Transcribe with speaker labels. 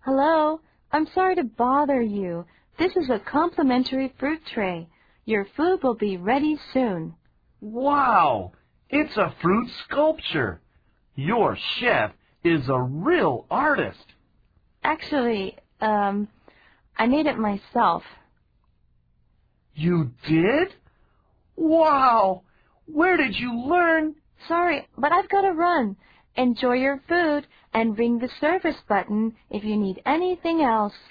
Speaker 1: Hello, I'm sorry to bother you. This is a complimentary fruit tray. Your food will be ready soon.
Speaker 2: Wow! It's a fruit sculpture. Your chef is a real artist.
Speaker 1: Actually, I made it myself.
Speaker 2: You did? Wow! Where did you learn?
Speaker 1: Sorry, but I've got to run. Enjoy your food and ring the service button if you need anything else.